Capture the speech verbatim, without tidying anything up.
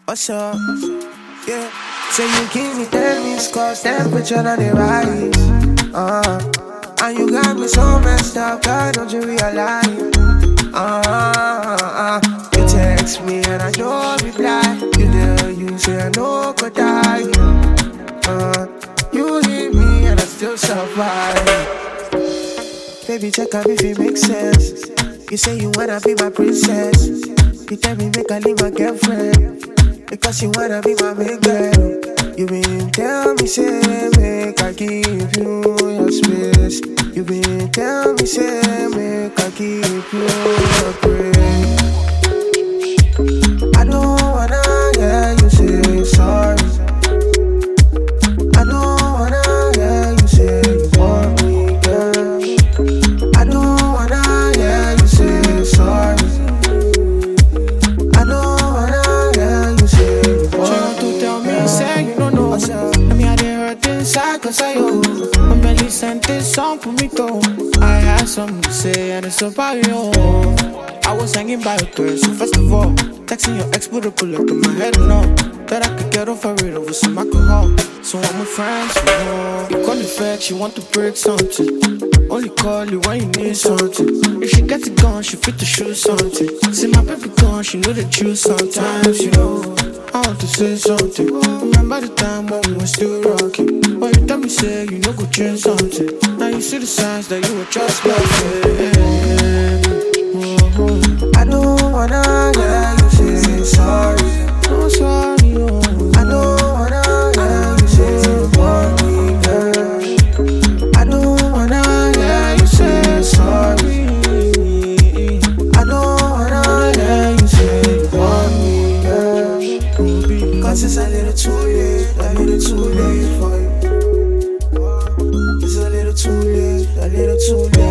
What's up? Yeah. So you give me ten minutes cause temperature on the rise. Uh, and you got me so messed up, God, don't you realize? Uh, uh, you text me and I don't reply. You there, you say I know could die. Uh, you hit me and I still survive. Baby, check out if it makes sense. You say you wanna be my princess. You tell me make I leave my girlfriend because you wanna be my main girl. You been tell me say make I give you your space. You been tell me say make I give you your praise. I don't wanna hear you say sorry. I don't wanna hear you say you want me, girl. I don't wanna hear you say sorry. I don't wanna hear you say you want me, tell me, say you don't know. I mean, I didn't hurt inside cause I owe. My belly sent this song for me though. I had something to say and it's about you. I was hanging by a thread, so first of all, texting your ex put a pull up in my head and all that I could get over it over some alcohol. So I'm with friends, you know. You call it flex, you want to break something. Only call you when you need something. If she gets it gone, she fit to shoot something. See my baby gone, she know the truth sometimes, you know. I want to say something. Remember the time when we were still rocking. But you tell me say you know go change something. Now you see the signs that you were just like it. I don't wanna hear you say sorry. No sorry, oh. I don't wanna hear you say you want me, girl. I don't wanna hear you say sorry. I don't wanna hear you say you want me, girl. Cause it's a little too late, a little too late for you. It's a little too late, a little too late.